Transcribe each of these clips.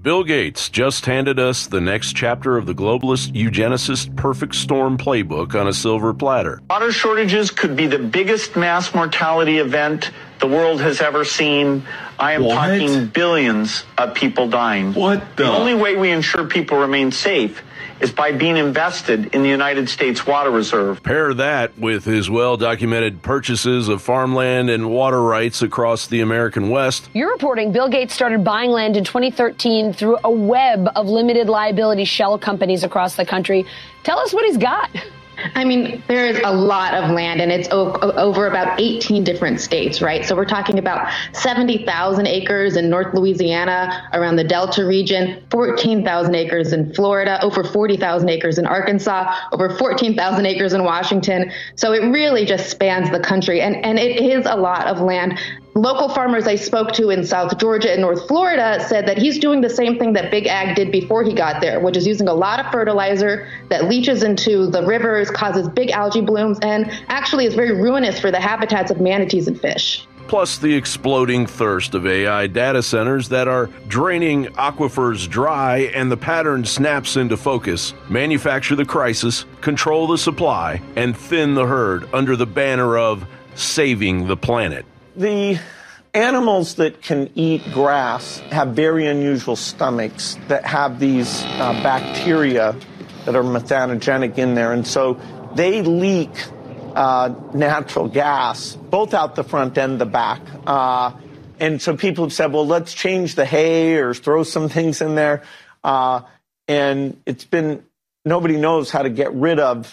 Bill Gates just handed us the next chapter of the globalist eugenicist perfect storm playbook on a silver platter. Water shortages could be the biggest mass mortality event the world has ever seen. I am talking billions of people dying. The only way we ensure people remain safe is by being invested in the United States Water Reserve. Pair that with his well-documented purchases of farmland and water rights across the American West. You're reporting Bill Gates started buying land in 2013 through a web of limited liability shell companies across the country. Tell us what he's got. I mean, there is a lot of land, and it's over about 18 different states, right? So we're talking about 70,000 acres in North Louisiana, around the Delta region, 14,000 acres in Florida, over 40,000 acres in Arkansas, over 14,000 acres in Washington. So it really just spans the country, and it is a lot of land. Local farmers I spoke to in South Georgia and North Florida said that he's doing the same thing that Big Ag did before he got there, which is using a lot of fertilizer that leaches into the rivers, causes big algae blooms, and actually is very ruinous for the habitats of manatees and fish. Plus the exploding thirst of AI data centers that are draining aquifers dry, and the pattern snaps into focus. Manufacture the crisis, control the supply, and thin the herd under the banner of saving the planet. The animals that can eat grass have very unusual stomachs that have these bacteria that are methanogenic in there. And so they leak natural gas, both out the front and the back. And so people have said, well, let's change the hay or throw some things in there. And nobody knows how to get rid of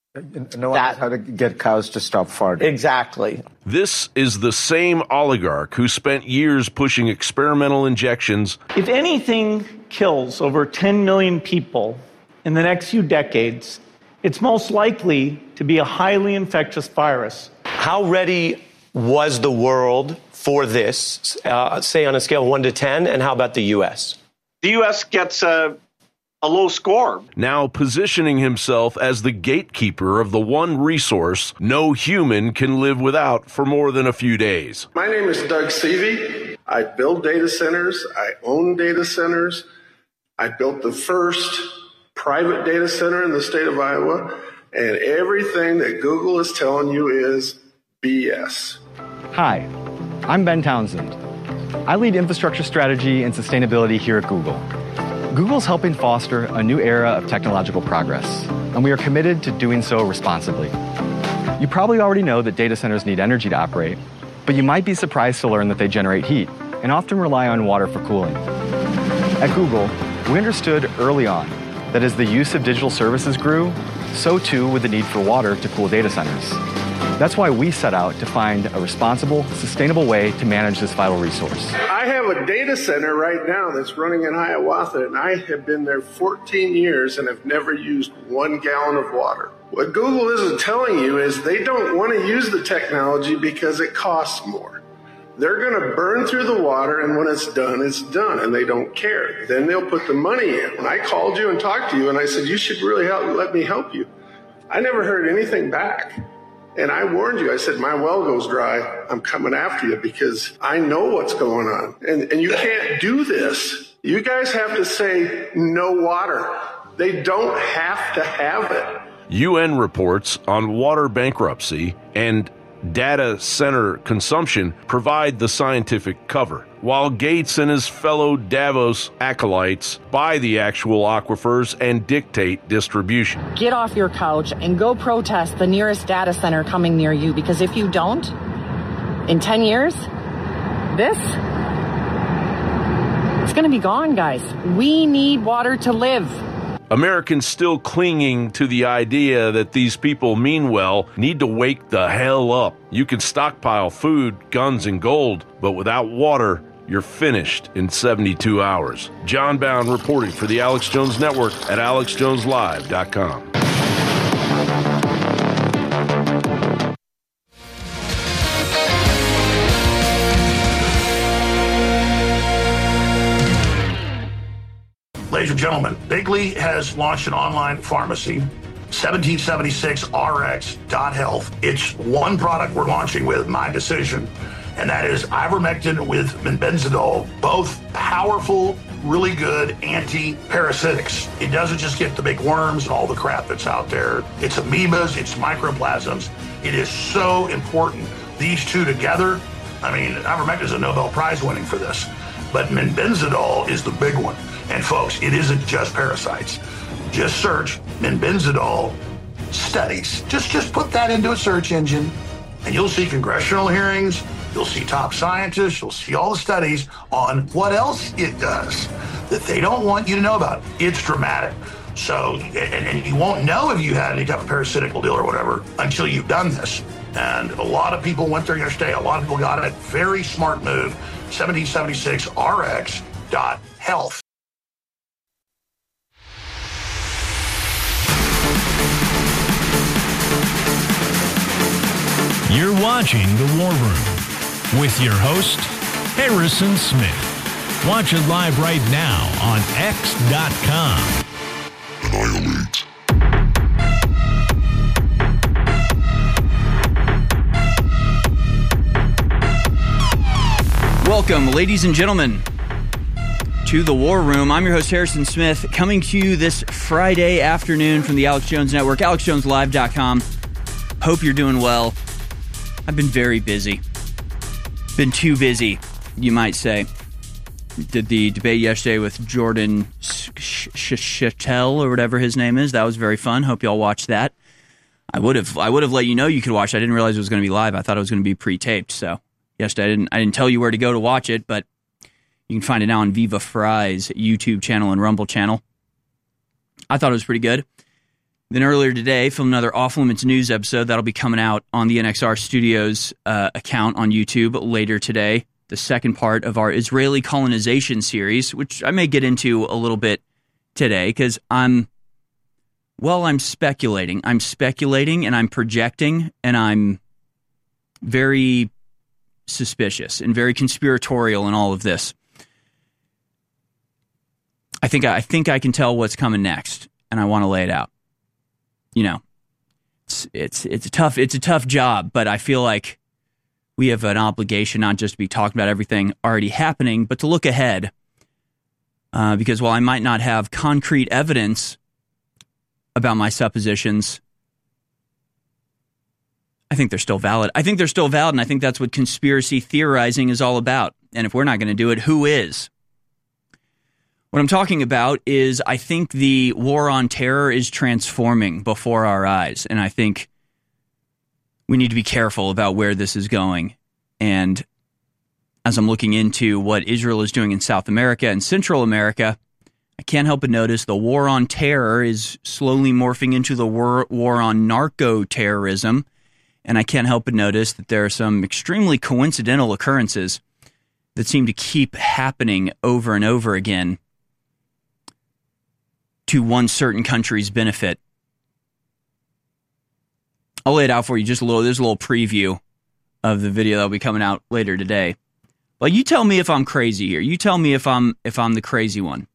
no one knows how to get cows to stop farting. Exactly. This is the same oligarch who spent years pushing experimental injections. If anything kills over 10 million people in the next few decades, it's most likely to be a highly infectious virus. How ready was the world for this, say on a scale of 1 to 10, and how about the U.S.? The U.S. gets a low score. Now positioning himself as the gatekeeper of the one resource no human can live without for more than a few days. My name is Doug Seavey. I build data centers. I own data centers. I built the first private data center in the state of Iowa, and everything that Google is telling you is BS. Hi, I'm Ben Townsend. I lead infrastructure strategy and sustainability here at Google. Google's helping foster a new era of technological progress, and we are committed to doing so responsibly. You probably already know that data centers need energy to operate, but you might be surprised to learn that they generate heat and often rely on water for cooling. At Google, we understood early on that as the use of digital services grew, so too would the need for water to cool data centers. That's why we set out to find a responsible, sustainable way to manage this vital resource. I have a data center right now that's running in Hiawatha, and I have been there 14 years and have never used 1 gallon of water. What Google isn't telling you is they don't want to use the technology because it costs more. They're going to burn through the water, and when it's done, and they don't care. Then they'll put the money in. When I called you and talked to you, and I said, you should really let me help you, I never heard anything back. And I warned you. I said, my well goes dry. I'm coming after you because I know what's going on. And you can't do this. You guys have to say no water. They don't have to have it. UN reports on water bankruptcy and data center consumption provide the scientific cover, while Gates and his fellow Davos acolytes buy the actual aquifers and dictate distribution. Get off your couch and go protest the nearest data center coming near you, because if you don't, in 10 years, it's going to be gone, guys. We need water to live. Americans still clinging to the idea that these people mean well need to wake the hell up. You can stockpile food, guns, and gold, but without water, you're finished in 72 hours. John Bound reporting for the Alex Jones Network at alexjoneslive.com. Ladies and gentlemen, Bigley has launched an online pharmacy, 1776rx.health. It's one product we're launching with, my decision, and that is ivermectin with benzidol, both powerful really good anti-parasitics. It doesn't just get the big worms and all the crap that's out there. It's amoebas, it's microplasms. It is so important. These two together, I mean, ivermectin is a Nobel Prize winning for this, but menbenzidol is the big one. And folks, it isn't just parasites. Just search menbenzidol studies. Just put that into a search engine, and you'll see congressional hearings, you'll see top scientists, you'll see all the studies on what else it does that they don't want you to know about. It's dramatic. So, and you won't know if you had any type of parasitical deal or whatever until you've done this. And a lot of people went there yesterday. A lot of people got it. Very smart move. 1776rx.health. You're watching The War Room with your host, Harrison Smith. Watch it live right now on X.com. Annihilate. Welcome, ladies and gentlemen, to The War Room. I'm your host, Harrison Smith, coming to you this Friday afternoon from the Alex Jones Network, AlexJonesLive.com. Hope you're doing well. I've been very busy. Been too busy, you might say. Did the debate yesterday with Jordan Chattel or whatever his name is. That was very fun. Hope y'all watched that. I would have let you know you could watch it. I didn't realize it was going to be live. I thought it was going to be pre-taped. So yesterday I didn't tell you where to go to watch it, but you can find it now on Viva Fry's YouTube channel and Rumble channel. I thought it was pretty good. Then earlier today, filmed another Off Limits News episode that'll be coming out on the NXR Studios account on YouTube later today. The second part of our Israeli colonization series, which I may get into a little bit today because I'm speculating. I'm speculating and I'm projecting and I'm very suspicious and very conspiratorial in all of this. I think I can tell what's coming next, and I want to lay it out. You know, it's a tough job, but I feel like we have an obligation not just to be talking about everything already happening, but to look ahead. Because while I might not have concrete evidence about my suppositions, I think they're still valid. And I think that's what conspiracy theorizing is all about. And if we're not going to do it, who is? What I'm talking about is I think the war on terror is transforming before our eyes, and I think we need to be careful about where this is going. And as I'm looking into what Israel is doing in South America and Central America, I can't help but notice the war on terror is slowly morphing into the war on narco-terrorism, and I can't help but notice that there are some extremely coincidental occurrences that seem to keep happening over and over again to one certain country's benefit. I'll lay it out for you just a little. There's a little preview of the video that'll be coming out later today. Well, you tell me if I'm crazy here. You tell me if I'm the crazy one.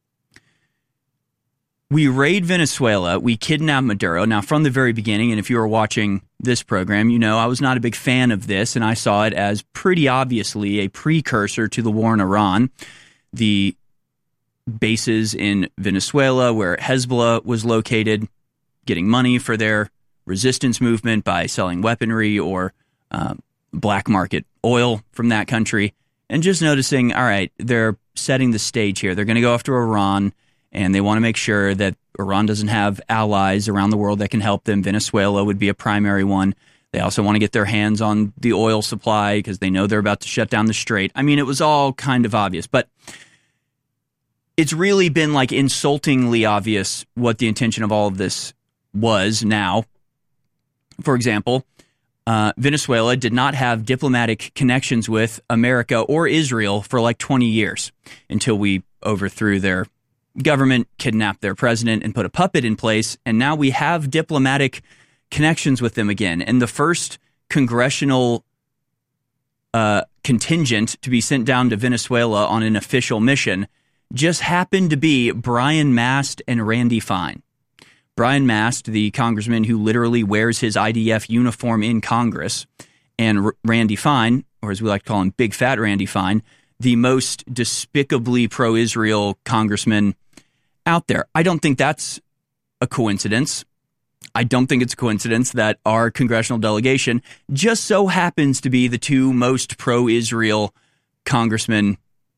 We raid Venezuela. We kidnap Maduro. Now, from the very beginning, and if you were watching this program, you know I was not a big fan of this, and I saw it as pretty obviously a precursor to the war in Iran. The bases in Venezuela where Hezbollah was located, getting money for their resistance movement by selling weaponry or black market oil from that country, and just noticing, all right, they're setting the stage here. They're going to go after Iran, and they want to make sure that Iran doesn't have allies around the world that can help them. Venezuela would be a primary one. They also want to get their hands on the oil supply because they know they're about to shut down the strait. I mean, it was all kind of obvious, but it's really been like insultingly obvious what the intention of all of this was now. For example, Venezuela did not have diplomatic connections with America or Israel for like 20 years until we overthrew their government, kidnapped their president, and put a puppet in place. And now we have diplomatic connections with them again. And the first congressional contingent to be sent down to Venezuela on an official mission just happened to be Brian Mast and Randy Fine. Brian Mast, the congressman who literally wears his IDF uniform in Congress, and Randy Fine, or as we like to call him, Big Fat Randy Fine, the most despicably pro-Israel congressman out there. I don't think that's a coincidence. I don't think it's a coincidence that our congressional delegation just so happens to be the two most pro-Israel congressmen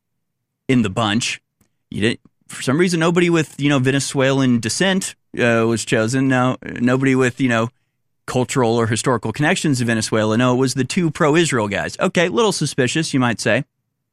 in the bunch. For some reason, nobody with, Venezuelan descent was chosen. No, nobody with, cultural or historical connections to Venezuela. No, it was the two pro-Israel guys. Okay, a little suspicious, you might say.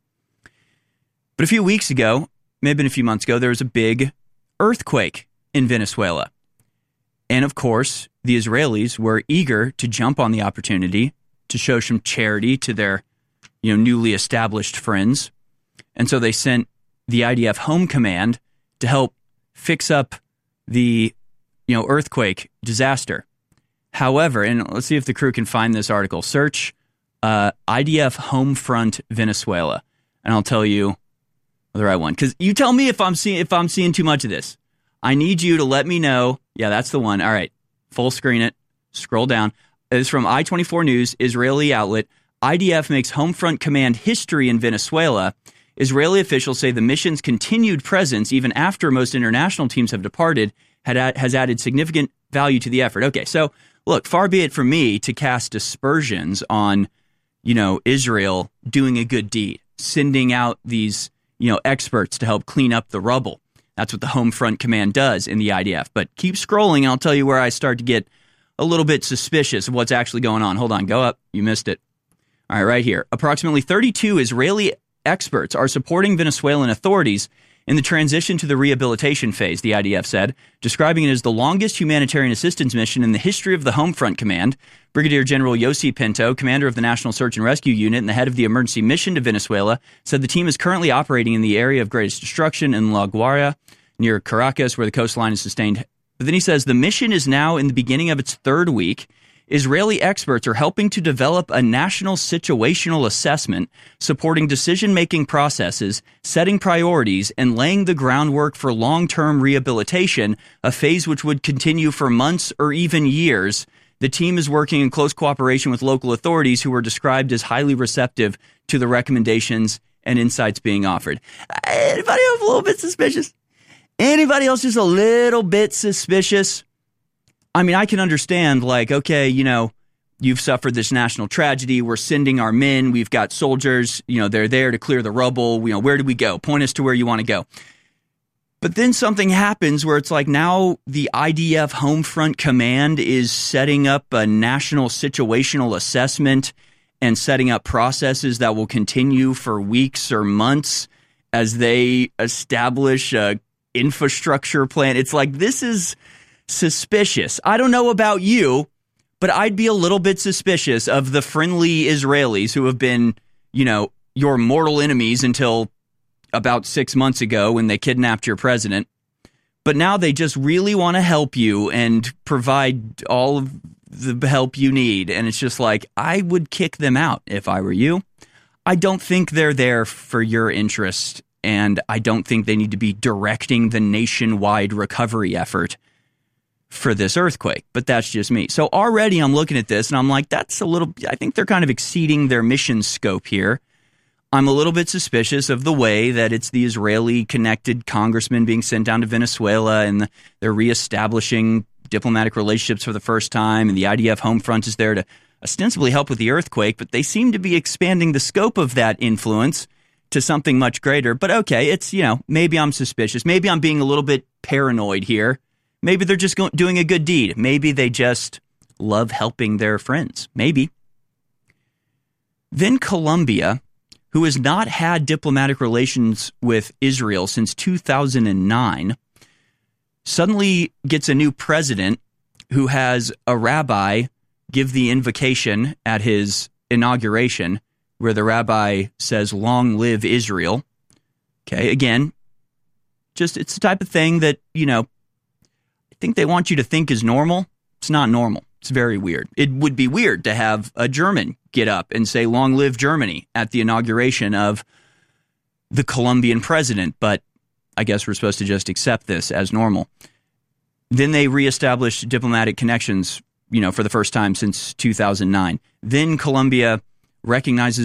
But a few weeks ago, maybe a few months ago, there was a big earthquake in Venezuela. And of course, the Israelis were eager to jump on the opportunity to show some charity to their, newly established friends. And so they sent the IDF Home Command to help fix up the, earthquake disaster. However, and let's see if the crew can find this article. Search IDF Home Front Venezuela, and I'll tell you the right one. Because you tell me if I'm seeing too much of this. I need you to let me know. Yeah, that's the one. All right, full screen it. Scroll down. It's from I-24 News, Israeli outlet. IDF makes Home Front Command history in Venezuela. Israeli officials say the mission's continued presence, even after most international teams have departed, has added significant value to the effort. Okay, so look, far be it from me to cast aspersions on, Israel doing a good deed, sending out these, experts to help clean up the rubble. That's what the Home Front Command does in the IDF. But keep scrolling, and I'll tell you where I start to get a little bit suspicious of what's actually going on. Hold on, go up. You missed it. All right, right here. Approximately 32 Israeli experts are supporting Venezuelan authorities in the transition to the rehabilitation phase, the IDF said, describing it as the longest humanitarian assistance mission in the history of the Home Front Command. Brigadier General Yossi Pinto, commander of the National Search and Rescue Unit and the head of the emergency mission to Venezuela, said the team is currently operating in the area of greatest destruction in La Guaira, near Caracas, where the coastline is sustained. But then he says the mission is now in the beginning of its third week. Israeli experts are helping to develop a national situational assessment, supporting decision-making processes, setting priorities, and laying the groundwork for long-term rehabilitation, a phase which would continue for months or even years. The team is working in close cooperation with local authorities who were described as highly receptive to the recommendations and insights being offered. Anybody else a little bit suspicious? Anybody else just a little bit suspicious? I mean, I can understand, like, okay, you've suffered this national tragedy. We're sending our men. We've got soldiers. They're there to clear the rubble. Where do we go? Point us to where you want to go. But then something happens where it's like now the IDF Home Front Command is setting up a national situational assessment and setting up processes that will continue for weeks or months as they establish a infrastructure plan. It's like, this is suspicious. I don't know about you, but I'd be a little bit suspicious of the friendly Israelis who have been, your mortal enemies until about 6 months ago when they kidnapped your president. But now they just really want to help you and provide all of the help you need. And it's just like, I would kick them out if I were you. I don't think they're there for your interest, and I don't think they need to be directing the nationwide recovery effort for this earthquake, but that's just me. So already I'm looking at this and I'm like, I think they're kind of exceeding their mission scope here. I'm a little bit suspicious of the way that it's the Israeli connected congressman being sent down to Venezuela and they're reestablishing diplomatic relationships for the first time, and the IDF Home Front is there to ostensibly help with the earthquake, but they seem to be expanding the scope of that influence to something much greater. But okay, it's, maybe I'm suspicious. Maybe I'm being a little bit paranoid here. Maybe they're just doing a good deed. Maybe they just love helping their friends. Maybe. Then Colombia, who has not had diplomatic relations with Israel since 2009, suddenly gets a new president who has a rabbi give the invocation at his inauguration, where the rabbi says, "Long live Israel." Okay, again, it's the type of thing that, I think they want you to think is normal. It's not normal. It's very weird. It would be weird to have a German get up and say, "Long live Germany," at the inauguration of the Colombian president, but I guess we're supposed to just accept this as normal. Then they reestablished diplomatic connections, for the first time since 2009. Then Colombia recognizes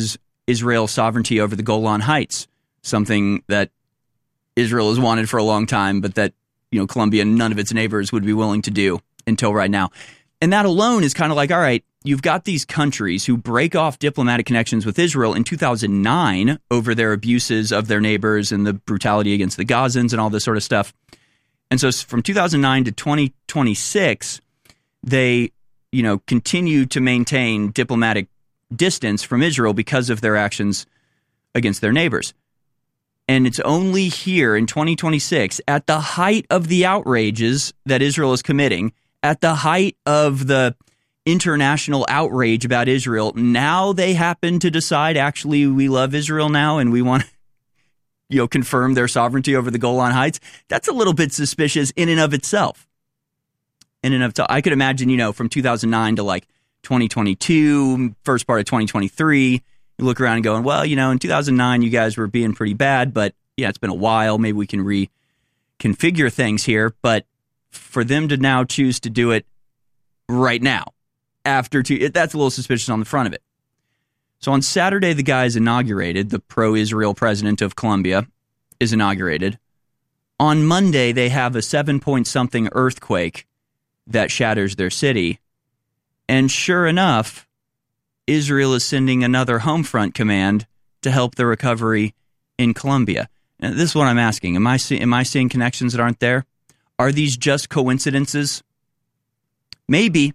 Israel's sovereignty over the Golan Heights, something that Israel has wanted for a long time, but that, Colombia and none of its neighbors would be willing to do until right now. And that alone is kind of like, all right, you've got these countries who break off diplomatic connections with Israel in 2009 over their abuses of their neighbors and the brutality against the Gazans and all this sort of stuff. And so from 2009 to 2026, they, continue to maintain diplomatic distance from Israel because of their actions against their neighbors. And it's only here in 2026, at the height of the outrages that Israel is committing, at the height of the international outrage about Israel, now they happen to decide, actually, we love Israel now and we want to, confirm their sovereignty over the Golan Heights. That's a little bit suspicious in and of itself. I could imagine, from 2009 to like 2022, first part of 2023, you look around and going, well, in 2009, you guys were being pretty bad, but yeah, it's been a while. Maybe we can reconfigure things here. But for them to now choose to do it right now, that's a little suspicious on the front of it. So on Saturday, the guy is inaugurated. The pro-Israel president of Colombia is inaugurated. On Monday, they have a 7-point-something earthquake that shatters their city. And sure enough, Israel is sending another home front command to help the recovery in Colombia. And this is what I'm asking. Am I seeing connections that aren't there? Are these just coincidences? Maybe.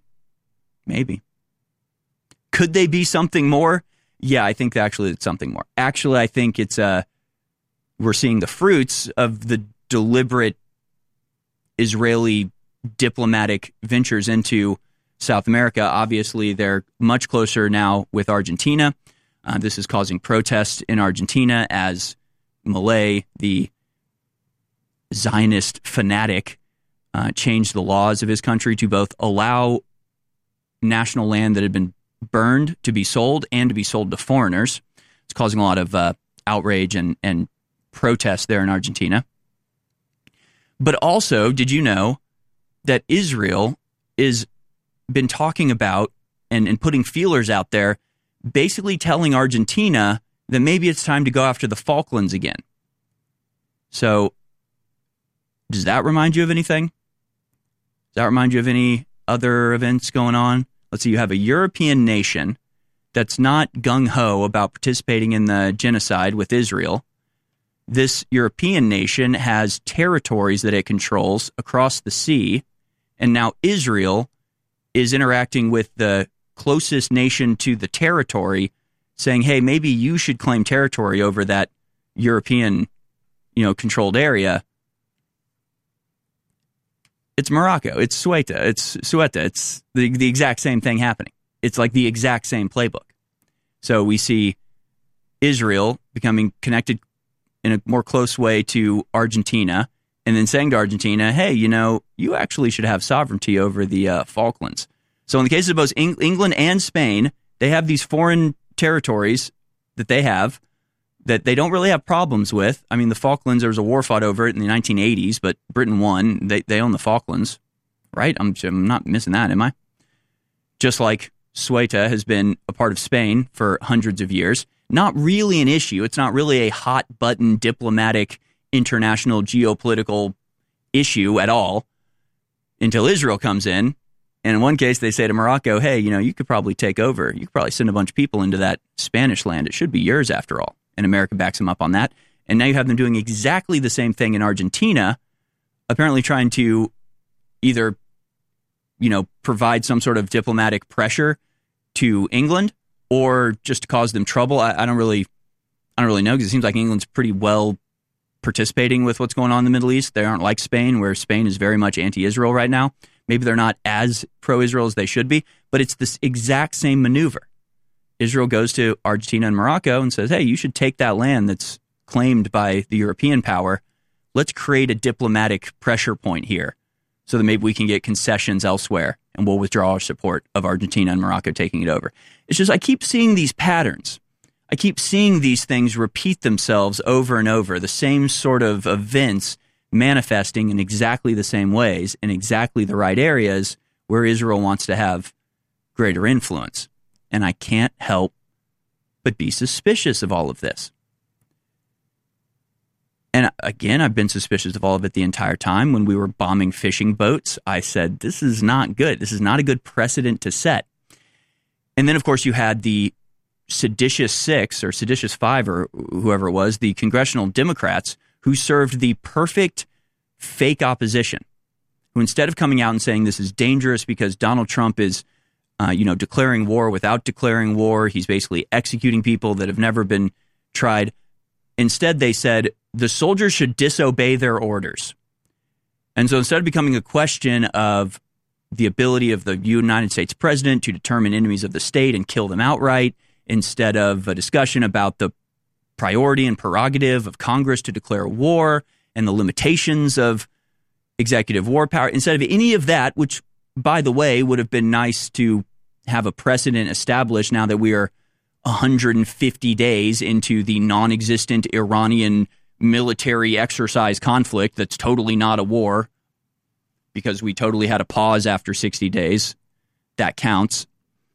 Could they be something more? Yeah, I think actually it's something more. Actually, I think it's we're seeing the fruits of the deliberate Israeli diplomatic ventures into South America. Obviously, they're much closer now with Argentina. This is causing protests in Argentina as Milei, the Zionist fanatic, changed the laws of his country to both allow national land that had been burned to be sold and to be sold to foreigners. It's causing a lot of outrage and protest there in Argentina. But also, did you know that Israel has been talking about and putting feelers out there, basically telling Argentina that maybe it's time to go after the Falklands again? So, does that remind you of anything? Does that remind you of any other events going on? Let's see, you have a European nation that's not gung-ho about participating in the genocide with Israel. This European nation has territories that it controls across the sea, and now Israel is interacting with the closest nation to the territory, saying, hey, maybe you should claim territory over that European, controlled area. It's Morocco. It's Ceuta. It's the exact same thing happening. It's like the exact same playbook. So we see Israel becoming connected in a more close way to Argentina, and then saying to Argentina, hey, you actually should have sovereignty over the Falklands. So in the case of both England and Spain, they have these foreign territories that they have that they don't really have problems with. I mean, the Falklands, there was a war fought over it in the 1980s, but Britain won. They own the Falklands, right? I'm not missing that, am I? Just like Ceuta has been a part of Spain for hundreds of years. Not really an issue. It's not really a hot-button diplomatic, international, geopolitical issue at all until Israel comes in. And in one case, they say to Morocco, hey, you could probably take over. You could probably send a bunch of people into that Spanish land. It should be yours after all. And America backs them up on that. And now you have them doing exactly the same thing in Argentina, apparently trying to either, provide some sort of diplomatic pressure to England or just to cause them trouble. I don't really know, because it seems like England's pretty well participating with what's going on in the Middle East. They aren't like Spain, where Spain is very much anti-Israel right now. Maybe they're not as pro-Israel as they should be, but it's this exact same maneuver. Israel goes to Argentina and Morocco and says, hey, you should take that land that's claimed by the European power. Let's create a diplomatic pressure point here so that maybe we can get concessions elsewhere, and we'll withdraw our support of Argentina and Morocco taking it over. It's just I keep seeing these patterns. I keep seeing these things repeat themselves over and over, the same sort of events manifesting in exactly the same ways in exactly the right areas where Israel wants to have greater influence. And I can't help but be suspicious of all of this. And again, I've been suspicious of all of it the entire time. When we were bombing fishing boats, I said, this is not good. This is not a good precedent to set. And then, of course, you had the seditious six or seditious five or whoever it was, the congressional Democrats who served the perfect fake opposition, who instead of coming out and saying this is dangerous because Donald Trump is, declaring war without declaring war, he's basically executing people that have never been tried. Instead, they said the soldiers should disobey their orders. And so instead of becoming a question of the ability of the United States president to determine enemies of the state and kill them outright, instead of a discussion about the priority and prerogative of Congress to declare war and the limitations of executive war power, instead of any of that, which, by the way, would have been nice to have a precedent established now that we are 150 days into the non-existent Iranian military exercise conflict that's totally not a war because we totally had a pause after 60 days. That counts.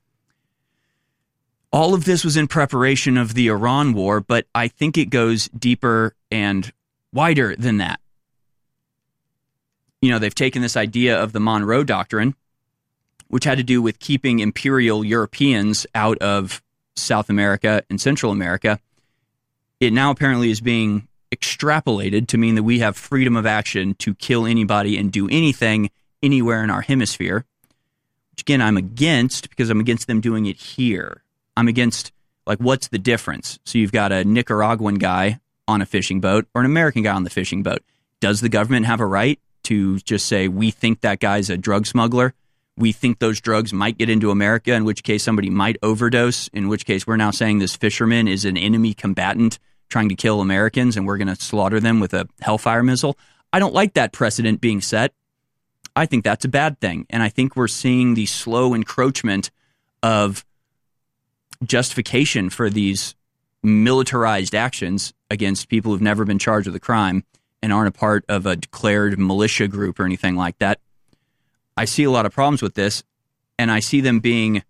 All of this was in preparation of the Iran war, but I think it goes deeper and wider than that. You know, they've taken this idea of the Monroe Doctrine, which had to do with keeping imperial Europeans out of South America and Central America. It now apparently is being extrapolated to mean that we have freedom of action to kill anybody and do anything anywhere in our hemisphere, which again, I'm against because I'm against them doing it here. I'm against, what's the difference? So you've got a Nicaraguan guy on a fishing boat or an American guy on the fishing boat. Does the government have a right to just say, we think that guy's a drug smuggler? We think those drugs might get into America, in which case somebody might overdose, in which case we're now saying this fisherman is an enemy combatant trying to kill Americans and we're going to slaughter them with a Hellfire missile. I don't like that precedent being set. I think that's a bad thing. And I think we're seeing the slow encroachment of justification for these militarized actions against people who've never been charged with a crime and aren't a part of a declared militia group or anything like that. I see a lot of problems with this, and I see them being,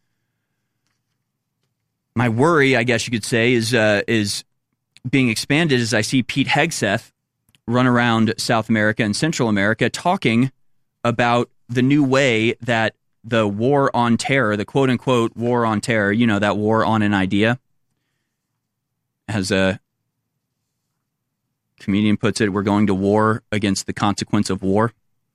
my worry, I guess you could say, is being expanded as I see Pete Hegseth run around South America and Central America talking about the new way that the war on terror, the quote-unquote war on terror, that war on an idea, as a comedian puts it, we're going to war against the consequence of war.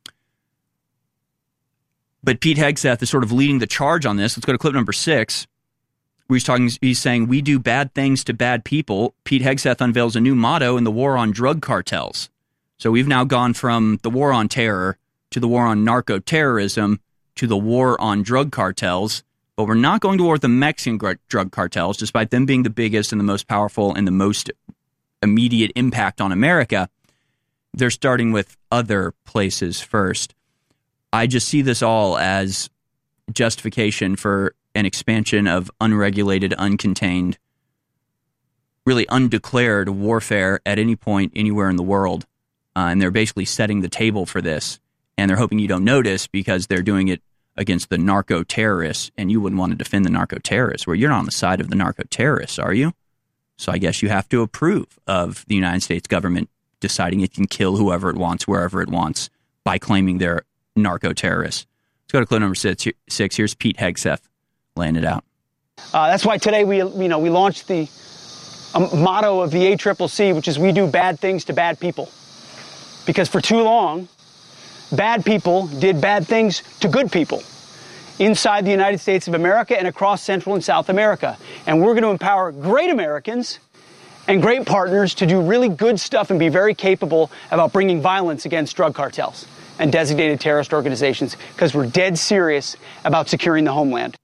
But Pete Hegseth is sort of leading the charge on this. Let's go to clip number 6. Where he's saying, we do bad things to bad people. Pete Hegseth unveils a new motto in the war on drug cartels. So we've now gone from the war on terror to the war on narco-terrorism to the war on drug cartels. But we're not going to war with the Mexican drug cartels, despite them being the biggest and the most powerful and the most immediate impact on America. They're starting with other places first. I just see this all as justification for an expansion of unregulated, uncontained, really undeclared warfare at any point, anywhere in the world. And they're basically setting the table for this. And they're hoping you don't notice because they're doing it against the narco-terrorists. And you wouldn't want to defend the narco-terrorists. Well, you're not on the side of the narco-terrorists, are you? So I guess you have to approve of the United States government deciding it can kill whoever it wants, wherever it wants, by claiming they're narco-terrorists. Let's go to clip number 6. Here's Pete Hegseth laying it out. That's why today we launched the motto of the ACCC, which is we do bad things to bad people. Because for too long, bad people did bad things to good people inside the United States of America and across Central and South America. And we're going to empower great Americans and great partners to do really good stuff and be very capable about bringing violence against drug cartels and designated terrorist organizations, because we're dead serious about securing the homeland.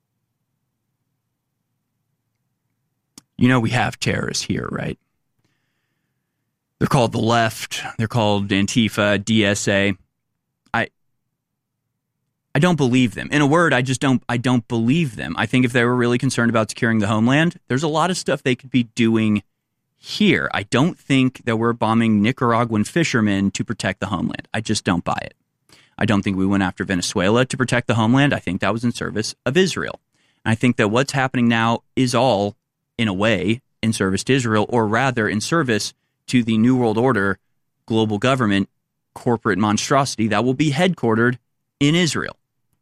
You know we have terrorists here, right? They're called the left. They're called Antifa, DSA. I don't believe them. In a word, I don't believe them. I think if they were really concerned about securing the homeland, there's a lot of stuff they could be doing here. I don't think that we're bombing Nicaraguan fishermen to protect the homeland. I just don't buy it. I don't think we went after Venezuela to protect the homeland. I think that was in service of Israel. And I think that what's happening now is all in a way, in service to Israel, or rather in service to the New World Order global government corporate monstrosity that will be headquartered in Israel.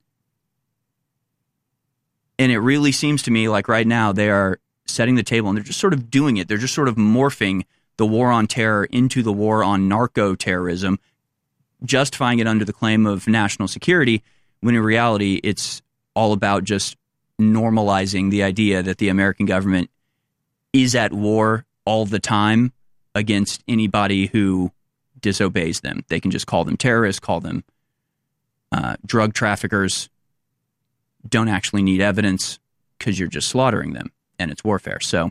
And it really seems to me like right now they are setting the table and they're just sort of doing it. They're just sort of morphing the war on terror into the war on narco-terrorism, justifying it under the claim of national security, when in reality it's all about just normalizing the idea that the American government is at war all the time against anybody who disobeys them. They can just call them terrorists, call them drug traffickers. Don't actually need evidence because you're just slaughtering them, and it's warfare. So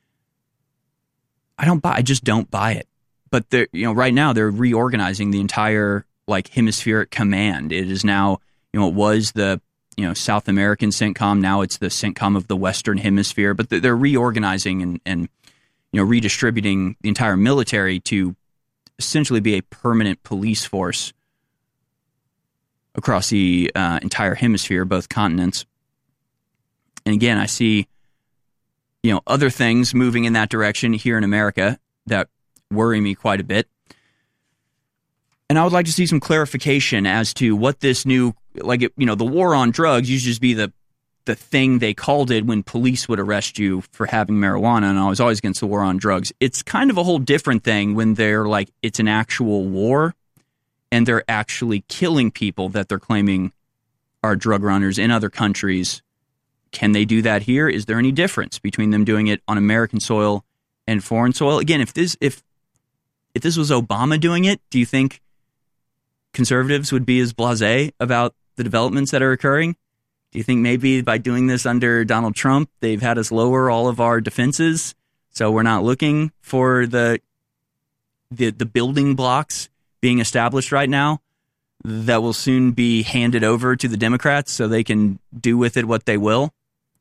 I just don't buy it. But they're, right now they're reorganizing the entire hemispheric command. It is now, it was the South American CENTCOM. Now it's the CENTCOM of the Western Hemisphere. But they're reorganizing and redistributing the entire military to essentially be a permanent police force across the entire hemisphere, both continents. And again, I see, other things moving in that direction here in America that worry me quite a bit. And I would like to see some clarification as to what this new, the war on drugs used to just be the thing they called it when police would arrest you for having marijuana, and I was always against the war on drugs. It's kind of a whole different thing when they're it's an actual war and they're actually killing people that they're claiming are drug runners in other countries. Can they do that here? Is there any difference between them doing it on American soil and foreign soil? Again, if this was Obama doing it, do you think conservatives would be as blasé about the developments that are occurring? Do you think maybe by doing this under Donald Trump, they've had us lower all of our defenses, so we're not looking for the building blocks being established right now that will soon be handed over to the Democrats so they can do with it what they will?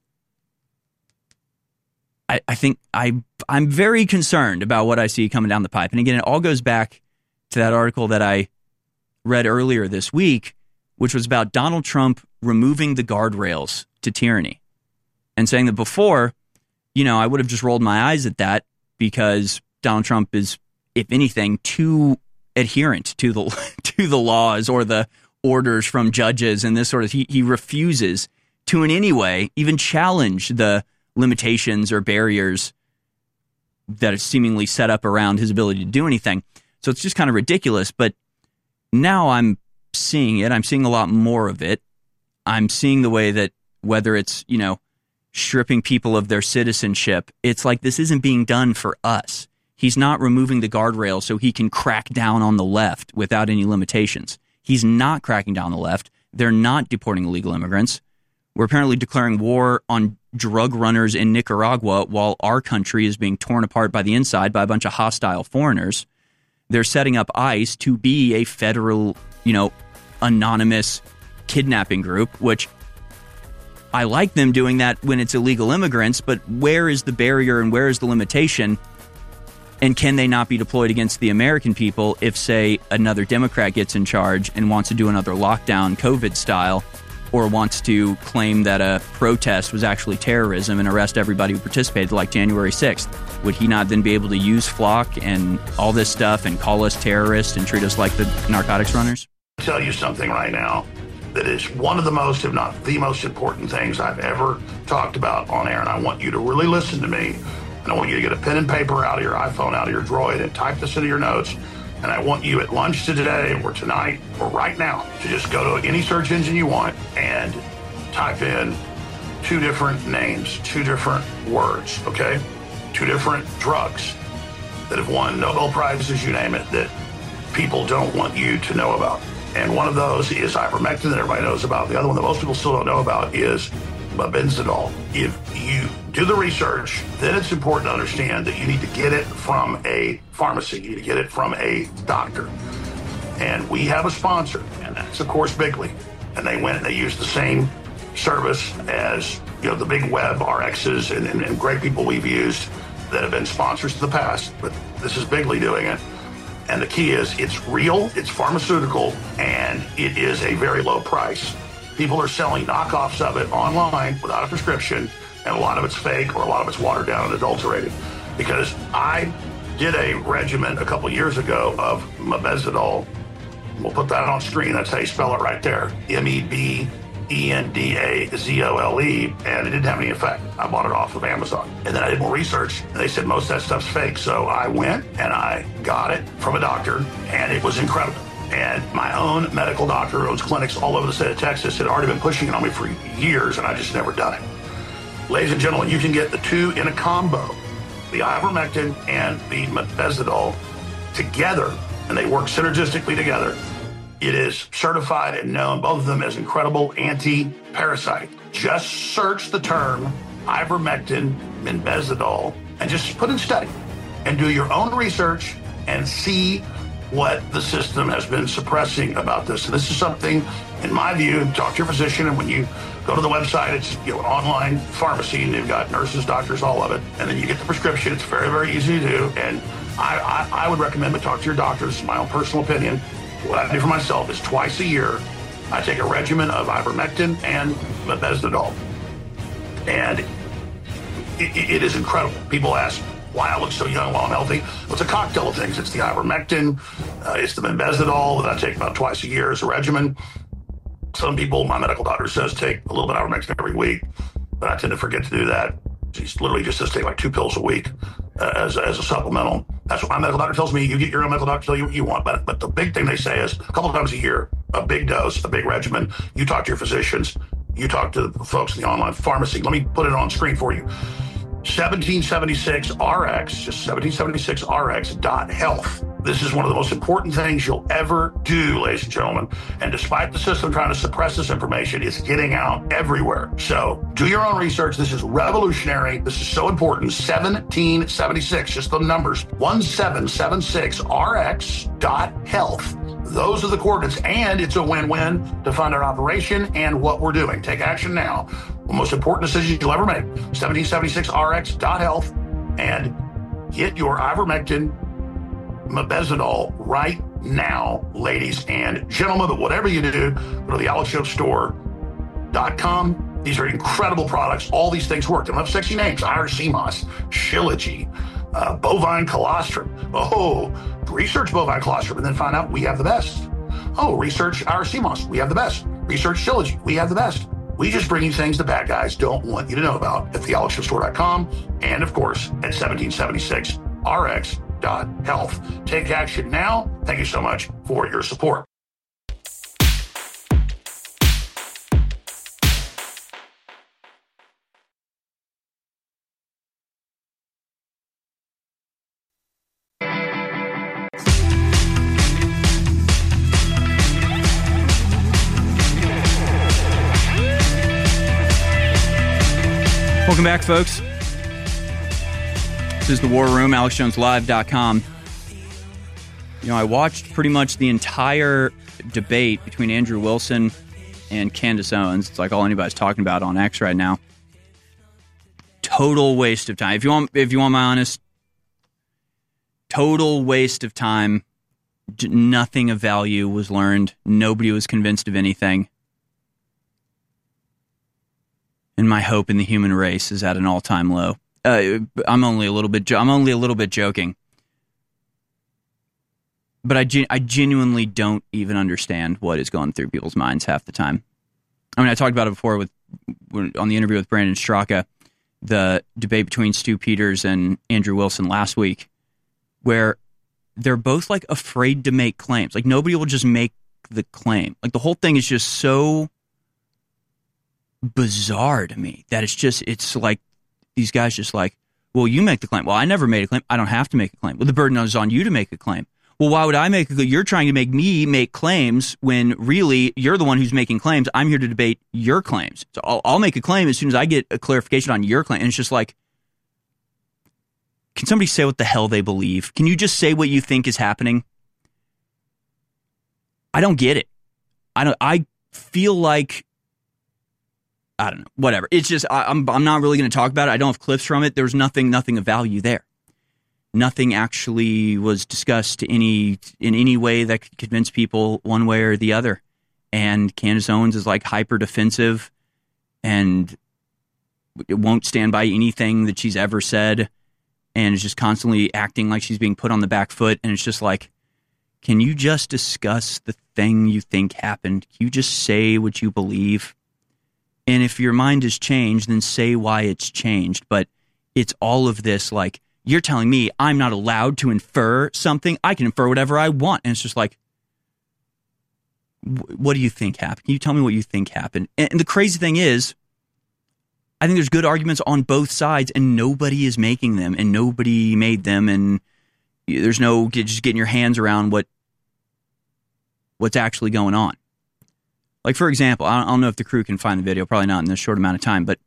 I think I'm very concerned about what I see coming down the pipe. And again, it all goes back to that article that I read earlier this week, which was about Donald Trump removing the guardrails to tyranny and saying that before, I would have just rolled my eyes at that because Donald Trump is, if anything, too adherent to the laws or the orders from judges and this sort of, he refuses to in any way even challenge the limitations or barriers that are seemingly set up around his ability to do anything. So it's just kind of ridiculous. But now I'm seeing it. I'm seeing a lot more of it. I'm seeing the way that whether it's, stripping people of their citizenship, it's like this isn't being done for us. He's not removing the guardrails so he can crack down on the left without any limitations. He's not cracking down on the left. They're not deporting illegal immigrants. We're apparently declaring war on drug runners in Nicaragua while our country is being torn apart by the inside by a bunch of hostile foreigners. They're setting up ICE to be a federal, anonymous kidnapping group, which I like them doing that when it's illegal immigrants, but where is the barrier and where is the limitation? And can they not be deployed against the American people if, say, another Democrat gets in charge and wants to do another lockdown COVID style, or wants to claim that a protest was actually terrorism and arrest everybody who participated, like January 6th? Would he not then be able to use FLOC and all this stuff and call us terrorists and treat us like the narcotics runners? I'll tell you something right now that is one of the most, if not the most important things I've ever talked about on air, and I want you to really listen to me, and I want you to get a pen and paper out of your iPhone, out of your Droid, and type this into your notes. And I want you at lunch today or tonight or right now to just go to any search engine you want and type in two different names, two different words, okay? Two different drugs that have won Nobel Prizes, you name it, that people don't want you to know about. And one of those is ivermectin that everybody knows about. The other one that most people still don't know about is benzodol. If you do the research, then it's important to understand that you need to get it from a pharmacy. You need to get it from a doctor. And we have a sponsor, and that's, of course, Bigley. And they went and they used the same service as, the big web RXs and great people we've used that have been sponsors to the past. But this is Bigley doing it. And the key is it's real, it's pharmaceutical, and it is a very low price. People are selling knockoffs of it online without a prescription and a lot of it's fake or a lot of it's watered down and adulterated. Because I did a regimen a couple years ago of mebendazole. We'll put that on screen. That's how you spell it right there. MEBENDAZOLE, and it didn't have any effect. I bought it off of Amazon. And then I did more research, and they said most of that stuff's fake. So I went and I got it from a doctor, and it was incredible. And my own medical doctor who owns clinics all over the state of Texas had already been pushing it on me for years, and I just never done it. Ladies and gentlemen, you can get the two in a combo, the ivermectin and the mebendazole together, and they work synergistically together. It is certified and known, both of them, as incredible anti-parasite. Just search the term ivermectin, mebendazole, and just put in study and do your own research and see what the system has been suppressing about this. And this is something, in my view, talk to your physician, and when you go to the website, it's an online pharmacy, and they've got nurses, doctors, all of it. And then you get the prescription. It's very, very easy to do. And I would recommend to talk to your doctor. This is my own personal opinion. What I do for myself is twice a year, I take a regimen of ivermectin and mebendazole. And it is incredible. People ask why I look so young while I'm healthy. Well, it's a cocktail of things. It's the ivermectin, it's the mebendazole that I take about twice a year as a regimen. Some people, my medical doctor says, take a little bit of ivermectin every week, but I tend to forget to do that. He's literally just says take like 2 pills a week as a supplemental. That's what my medical doctor tells me. You get your own medical doctor tell you what you want. But the big thing they say is a couple of times a year, a big dose, a big regimen. You talk to your physicians. You talk to the folks in the online pharmacy. Let me put it on screen for you. 1776RX, just 1776RX.health. This is one of the most important things you'll ever do, ladies and gentlemen. And despite the system trying to suppress this information, it's getting out everywhere. So do your own research. This is revolutionary. This is so important. 1776, just the numbers, 1776RX.health. Those are the coordinates, and it's a win-win to fund our operation and what we're doing. Take action now. The most important decision you'll ever make. 1776RX.health, and get your ivermectin, mebendazole right now, ladies and gentlemen. But whatever you do, go to the AlexShowStore.com. These are incredible products. All these things work. They don't have sexy names. IRC-MOS, Shilajit, bovine colostrum. Oh, research bovine colostrum and then find out we have the best. Oh, research IRC-MOS. We have the best. Research Shilajit. We have the best. We just bring you things the bad guys don't want you to know about at thealexshowstore.com and, of course, at 1776RX.health. Take action now. Thank you so much for your support. Welcome back, folks. This is The War Room, AlexJonesLive.com. You know, I watched pretty much the entire debate between Andrew Wilson and Candace Owens. It's like all anybody's talking about on X right now. Total waste of time. If you want my honest, total waste of time. Nothing of value was learned. Nobody was convinced of anything. And my hope in the human race is at an all-time low. I'm only a little bit joking, but I genuinely don't even understand what is going through people's minds half the time. I mean, I talked about it before on the interview with Brandon Straka, the debate between Stu Peters and Andrew Wilson last week, where they're both like afraid to make claims. Like nobody will just make the claim. Like the whole thing is just so bizarre to me that it's like these guys just like, well, you make the claim. Well, I never made a claim. I don't have to make a claim. Well, the burden is on you to make a claim. Well, why would I make a claim? You're trying to make me make claims when really you're the one who's making claims. I'm here to debate your claims. So I'll make a claim as soon as I get a clarification on your claim. And it's just like, can somebody say what the hell they believe? Can you just say what you think is happening? I don't get it. I feel like, I don't know, whatever. It's just, I'm not really going to talk about it. I don't have clips from it. There's nothing of value there. Nothing actually was discussed in any way that could convince people one way or the other. And Candace Owens is like hyper defensive. And It won't stand by anything that she's ever said, and is just constantly acting like she's being put on the back foot. And it's just like, can you just discuss the thing you think happened? Can you just say what you believe? And if your mind has changed, then say why it's changed. But it's all of this, like, you're telling me I'm not allowed to infer something. I can infer whatever I want. And it's just like, what do you think happened? Can you tell me what you think happened? And the crazy thing is, I think there's good arguments on both sides, and nobody is making them, and nobody made them, and there's no just getting your hands around what's actually going on. Like, for example, I don't know if the crew can find the video, probably not in this short amount of time, but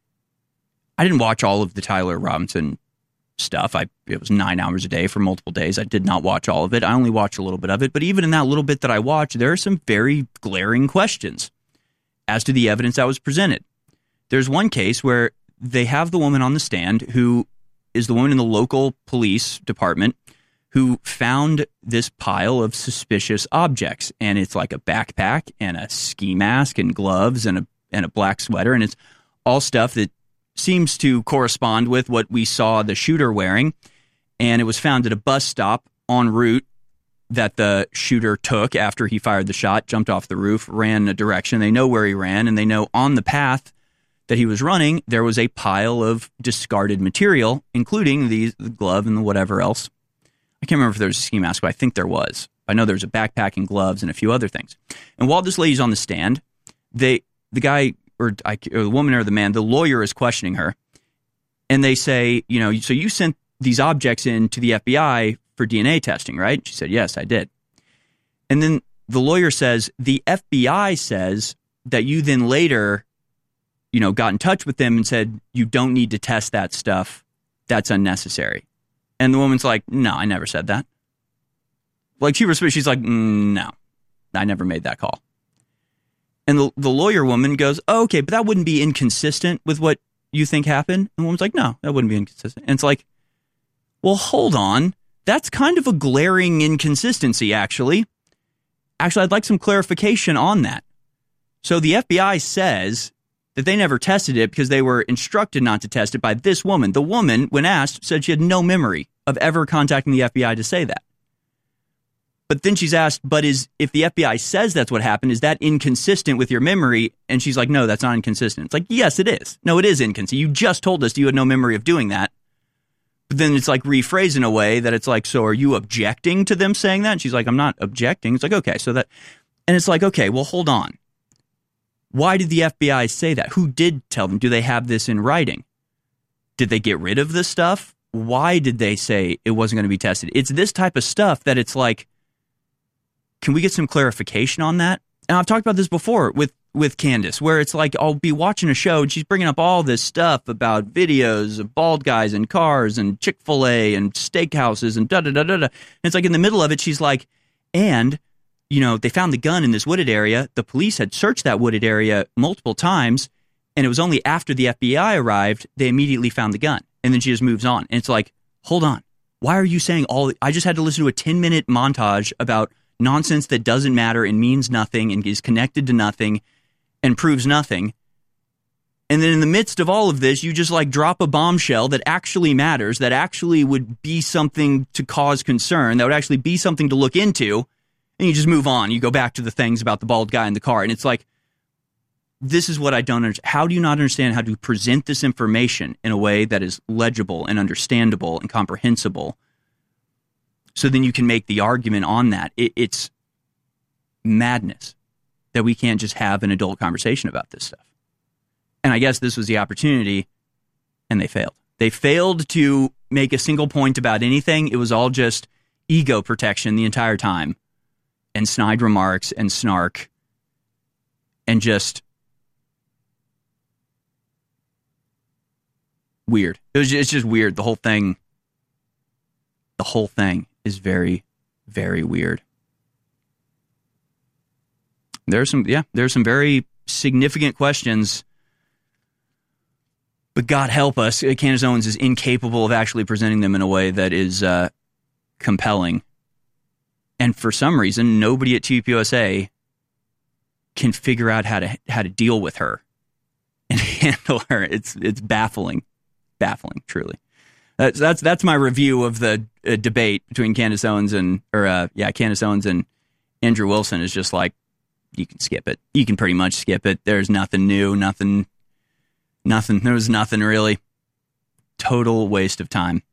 I didn't watch all of the Tyler Robinson stuff. It was 9 hours a day for multiple days. I did not watch all of it. I only watched a little bit of it. But even in that little bit that I watched, there are some very glaring questions as to the evidence that was presented. There's one case where they have the woman on the stand who is the woman in the local police department who found this pile of suspicious objects. And it's like a backpack and a ski mask and gloves and a black sweater. And it's all stuff that seems to correspond with what we saw the shooter wearing. And it was found at a bus stop en route that the shooter took after he fired the shot, jumped off the roof, ran a direction. They know where he ran, and they know on the path that he was running, there was a pile of discarded material, including the glove and the whatever else. I can't remember if there was a ski mask, but I think there was. I know there was a backpack and gloves and a few other things. And while this lady's on the stand, the guy or the woman or the man, the lawyer is questioning her, and they say, so you sent these objects in to the FBI for DNA testing, right? She said, yes, I did. And then the lawyer says, the FBI says that you then later, got in touch with them and said, you don't need to test that stuff. That's unnecessary. And the woman's like, no, I never said that. Like, she's like, no, I never made that call. And the lawyer woman goes, oh, okay, but that wouldn't be inconsistent with what you think happened? And the woman's like, no, that wouldn't be inconsistent. And it's like, well, hold on. That's kind of a glaring inconsistency, actually. Actually, I'd like some clarification on that. So the FBI says that they never tested it because they were instructed not to test it by this woman. The woman, when asked, said she had no memory of ever contacting the FBI to say that. But then she's asked, but if the FBI says that's what happened, is that inconsistent with your memory? And she's like, no, that's not inconsistent. It's like, yes, it is. No, it is inconsistent. You just told us you had no memory of doing that. But then it's like rephrased in a way that it's like, so are you objecting to them saying that? And she's like, I'm not objecting. It's like, okay, so that, and it's like, okay, well, hold on. Why did the FBI say that? Who did tell them? Do they have this in writing? Did they get rid of this stuff? Why did they say it wasn't going to be tested? It's this type of stuff that it's like, can we get some clarification on that? And I've talked about this before with Candace, where it's like I'll be watching a show and she's bringing up all this stuff about videos of bald guys in cars and Chick-fil-A and steakhouses and da-da-da-da-da. And it's like in the middle of it, she's like, and, they found the gun in this wooded area. The police had searched that wooded area multiple times, and it was only after the FBI arrived, they immediately found the gun. And then she just moves on. And it's like, hold on. Why are you saying I just had to listen to a 10-minute montage about nonsense that doesn't matter and means nothing and is connected to nothing and proves nothing. And then in the midst of all of this, you just like drop a bombshell that actually matters, that actually would be something to cause concern, that would actually be something to look into, and you just move on. You go back to the things about the bald guy in the car. And it's like, this is what I don't understand. How do you not understand how to present this information in a way that is legible and understandable and comprehensible? So then you can make the argument on that. It's madness that we can't just have an adult conversation about this stuff. And I guess this was the opportunity, and they failed. They failed to make a single point about anything. It was all just ego protection the entire time, and snide remarks and snark, and just weird. It's just weird. The whole thing is very, very weird. There's some very significant questions, but God help us, Candace Owens is incapable of actually presenting them in a way that is compelling. And for some reason, nobody at TPUSA can figure out how to deal with her. And handle her. It's baffling, truly. That's my review of the debate between Candace Owens and Andrew Wilson. Is just like, you can skip it. You can pretty much skip it. There's nothing new, nothing. There was nothing really. Total waste of time.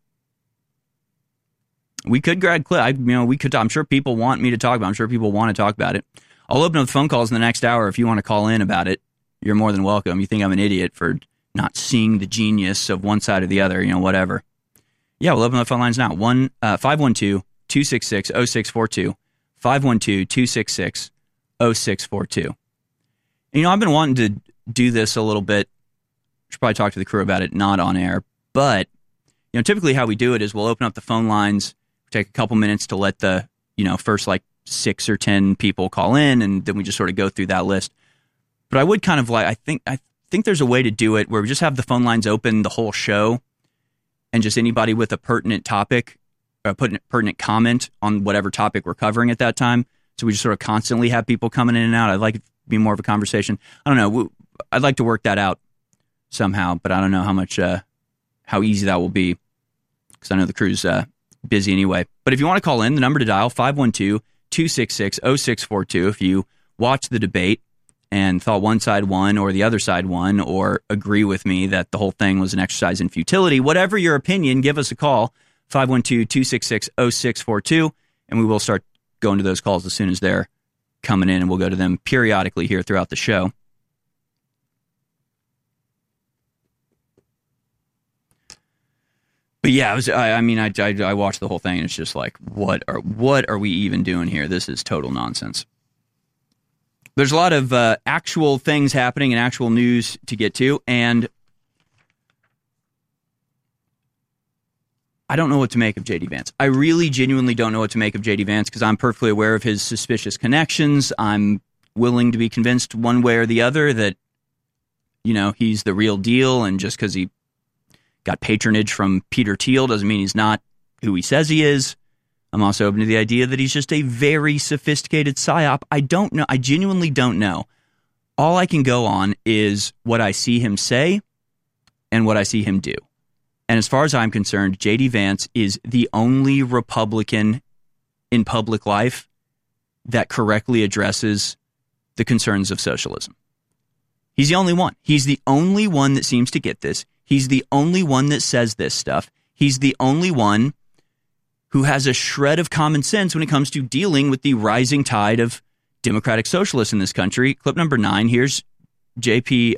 We could grab clip. We could. I'm sure people want me to talk about it. I'm sure people want to talk about it. I'll open up the phone calls in the next hour if you want to call in about it. You're more than welcome. You think I'm an idiot for not seeing the genius of one side or the other, whatever. Yeah, we'll open the phone lines now. 512-266-0642. 512-266-0642. I've been wanting to do this a little bit. Should probably talk to the crew about it, not on air. But, typically how we do it is we'll open up the phone lines, take a couple minutes to let the, first 6 or 10 people call in, and then we just sort of go through that list. But I would kind of I think there's a way to do it where we just have the phone lines open the whole show, and just anybody with a pertinent topic, pertinent comment on whatever topic we're covering at that time. So we just sort of constantly have people coming in and out. I'd like it to be more of a conversation. I don't know. I'd like to work that out somehow, but I don't know how easy that will be, because I know the crew's busy anyway. But if you want to call in, the number to dial, 512-266-0642. If you watch the debate and thought one side won or the other side won, or agree with me that the whole thing was an exercise in futility, whatever your opinion, give us a call, 512-266-0642, and we will start going to those calls as soon as they're coming in, and we'll go to them periodically here throughout the show. But yeah, I watched the whole thing, and it's just like, what are we even doing here? This is total nonsense. There's a lot of actual things happening and actual news to get to, and I don't know what to make of J.D. Vance. I really genuinely don't know what to make of J.D. Vance, because I'm perfectly aware of his suspicious connections. I'm willing to be convinced one way or the other that, he's the real deal, and just because he got patronage from Peter Thiel doesn't mean he's not who he says he is. I'm also open to the idea that he's just a very sophisticated psyop. I don't know. I genuinely don't know. All I can go on is what I see him say and what I see him do. And as far as I'm concerned, J.D. Vance is the only Republican in public life that correctly addresses the concerns of socialism. He's the only one. He's the only one that seems to get this. He's the only one that says this stuff. He's the only one who has a shred of common sense when it comes to dealing with the rising tide of democratic socialists in this country. Clip number 9, here's VP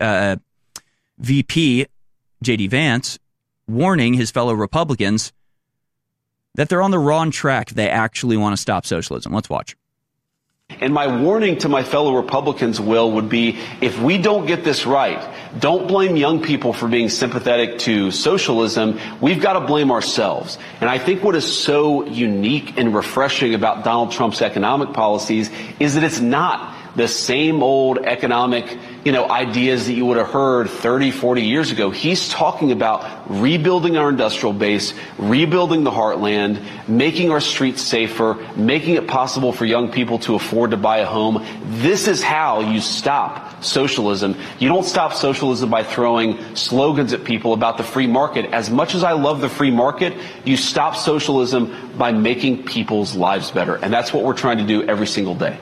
J.D. Vance warning his fellow Republicans that they're on the wrong track. They actually want to stop socialism. Let's watch. And my warning to my fellow Republicans, Will, would be, if we don't get this right, don't blame young people for being sympathetic to socialism. We've got to blame ourselves. And I think what is so unique and refreshing about Donald Trump's economic policies is that it's not the same old economic, ideas that you would have heard 30, 40 years ago. He's talking about rebuilding our industrial base, rebuilding the heartland, making our streets safer, making it possible for young people to afford to buy a home. This is how you stop socialism. You don't stop socialism by throwing slogans at people about the free market. As much as I love the free market, you stop socialism by making people's lives better. And that's what we're trying to do every single day.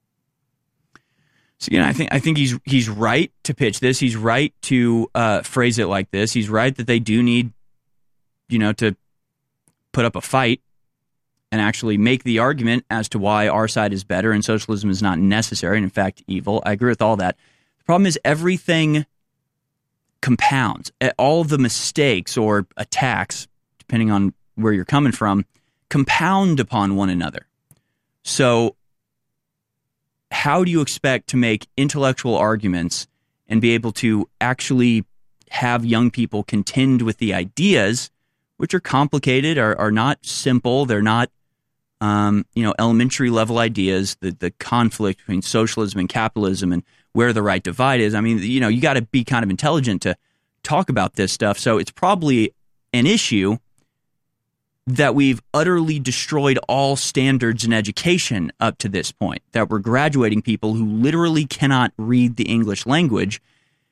So, I think he's right to pitch this. He's right to phrase it like this. He's right that they do need, to put up a fight and actually make the argument as to why our side is better and socialism is not necessary and, in fact, evil. I agree with all that. The problem is everything compounds. All of the mistakes or attacks, depending on where you're coming from, compound upon one another. So how do you expect to make intellectual arguments and be able to actually have young people contend with the ideas, which are complicated, are not simple, they're not elementary level ideas, the conflict between socialism and capitalism and where the right divide is. I mean, you got to be kind of intelligent to talk about this stuff. So it's probably an issue that we've utterly destroyed all standards in education up to this point, that we're graduating people who literally cannot read the English language.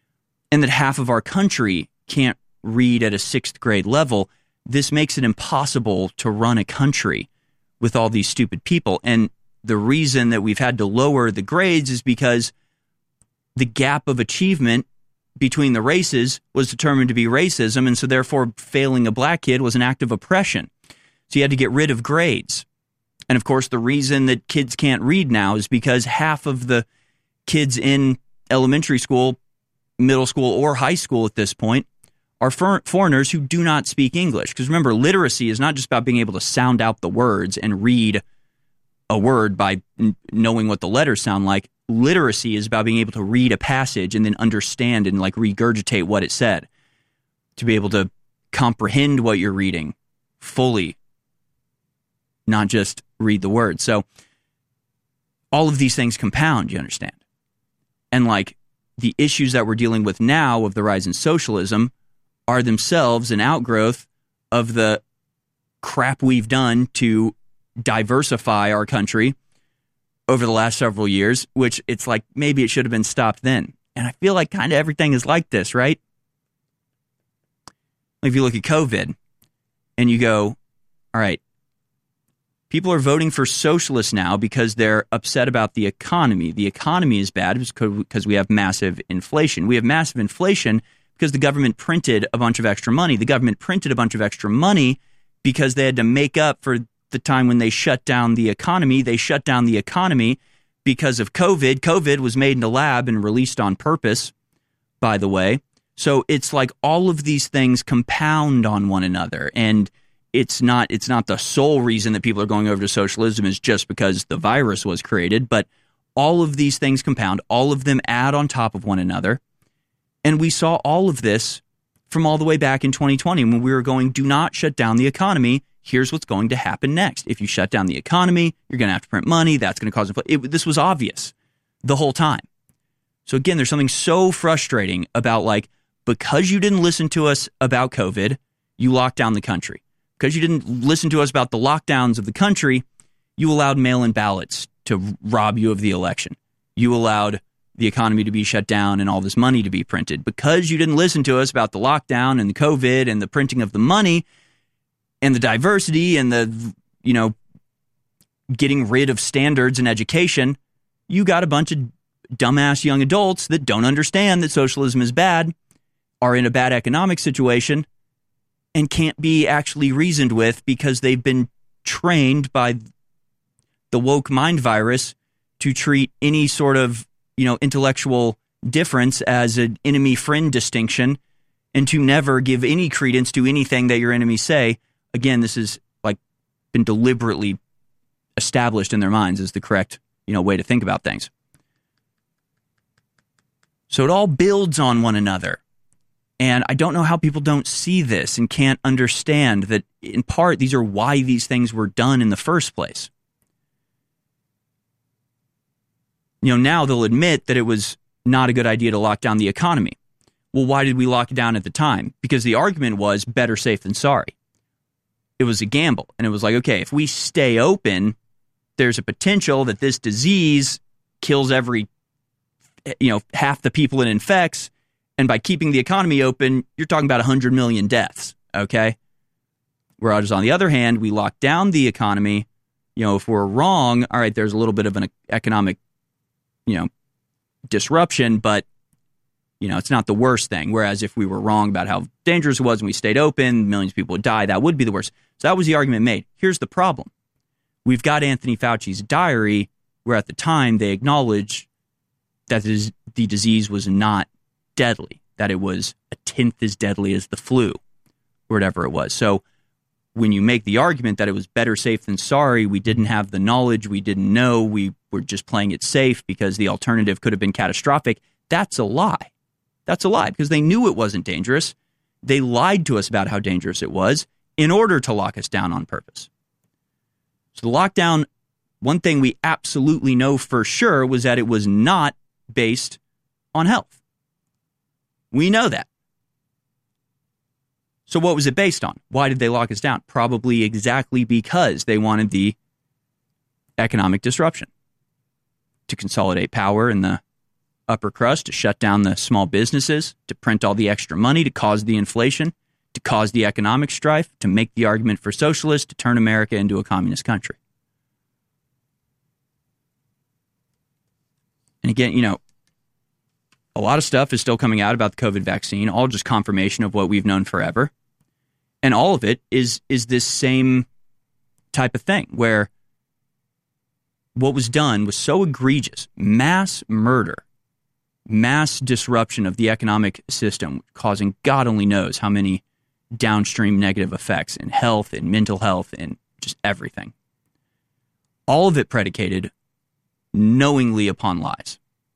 and that half of our country can't read at a 6th grade level, this makes it impossible to run a country with all these stupid people. And the reason that we've had to lower the grades is because the gap of achievement between the races was determined to be racism, and so therefore failing a black kid was an act of oppression. So you had to get rid of grades. And of course, the reason that kids can't read now is because half of the kids in elementary school, middle school, or high school at this point are foreigners who do not speak English. Because remember, literacy is not just about being able to sound out the words and read a word by knowing what the letters sound like. Literacy is about being able to read a passage and then understand and like regurgitate what it said, to be able to comprehend what you're reading fully, not just read the words. So all of these things compound, you understand? And like the issues that we're dealing with now of the rise in socialism are themselves an outgrowth of the crap we've done to diversify our country over the last several years, which it's like maybe it should have been stopped then. And I feel like kind of everything is like this, right? If you look at COVID and you go, all right, people are voting for socialists now because they're upset about the economy. The economy is bad because we have massive inflation. We have massive inflation because the government printed a bunch of extra money. The government printed a bunch of extra money because they had to make up for the time when they shut down the economy. They shut down the economy because of COVID. COVID was made in a lab and released on purpose, by the way. So it's like all of these things compound on one another. And it's not the sole reason that people are going over to socialism is just because the virus was created, but all of these things compound, all of them add on top of one another. And we saw all of this from all the way back in 2020 when we were going, do not shut down the economy. Here's what's going to happen next. If you shut down the economy, you're going to have to print money. That's going to cause inflation. This was obvious the whole time. So again, there's something so frustrating about like, because you didn't listen to us about COVID, you locked down the country. Because you didn't listen to us about the lockdowns of the country, you allowed mail-in ballots to rob you of the election. You allowed the economy to be shut down and all this money to be printed. Because you didn't listen to us about the lockdown and the COVID and the printing of the money and the diversity and the, getting rid of standards in education, you got a bunch of dumbass young adults that don't understand that socialism is bad, are in a bad economic situation, and can't be actually reasoned with because they've been trained by the woke mind virus to treat any sort of, intellectual difference as an enemy-friend distinction and to never give any credence to anything that your enemies say. Again, this is like been deliberately established in their minds as the correct, way to think about things. So it all builds on one another. And I don't know how people don't see this and can't understand that, in part, these are why these things were done in the first place. Now they'll admit that it was not a good idea to lock down the economy. Well, why did we lock it down at the time? Because the argument was better safe than sorry. It was a gamble. And it was like, okay, if we stay open, there's a potential that this disease kills every, half the people it infects. And by keeping the economy open, you're talking about 100 million deaths, okay? Whereas on the other hand, we lock down the economy. If we're wrong, all right, there's a little bit of an economic, disruption, but, it's not the worst thing. Whereas if we were wrong about how dangerous it was and we stayed open, millions of people would die, that would be the worst. So that was the argument made. Here's the problem. We've got Anthony Fauci's diary, where at the time they acknowledged that the disease was not deadly, that it was a tenth as deadly as the flu, or whatever it was. So when you make the argument that it was better safe than sorry, we didn't have the knowledge, we didn't know, we were just playing it safe because the alternative could have been catastrophic, that's a lie. That's a lie because they knew it wasn't dangerous. They lied to us about how dangerous it was in order to lock us down on purpose. So the lockdown, one thing we absolutely know for sure was that it was not based on health. We know that. So what was it based on? Why did they lock us down? Probably exactly because they wanted the economic disruption to consolidate power in the upper crust to shut down the small businesses, to print all the extra money, to cause the inflation, to cause the economic strife, to make the argument for socialists, to turn America into a communist country. And again, a lot of stuff is still coming out about the COVID vaccine, all just confirmation of what we've known forever. And all of it is this same type of thing where what was done was so egregious, mass murder, mass disruption of the economic system, causing God only knows how many downstream negative effects in health and mental health and just everything. All of it predicated knowingly upon lies.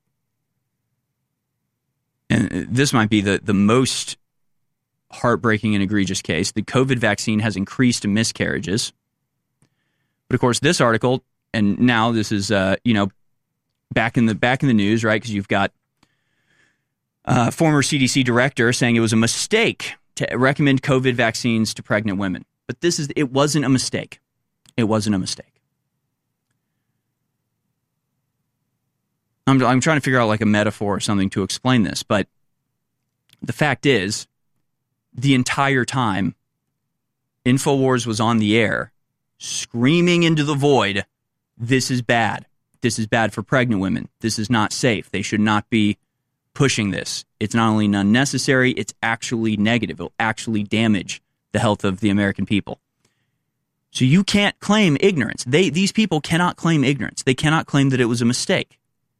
And this might be the most heartbreaking and egregious case. The COVID vaccine has increased miscarriages. But of course, this article, and now this is back in the news, right? Because you've got former CDC director saying it was a mistake to recommend COVID vaccines to pregnant women. But it wasn't a mistake. It wasn't a mistake. I'm trying to figure out like a metaphor or something to explain this, but the fact is, the entire time, InfoWars was on the air, screaming into the void, this is bad. This is bad for pregnant women. This is not safe. They should not be pushing this. It's not only unnecessary, it's actually negative. It'll actually damage the health of the American people. So you can't claim ignorance. These people cannot claim ignorance. They cannot claim that it was a mistake.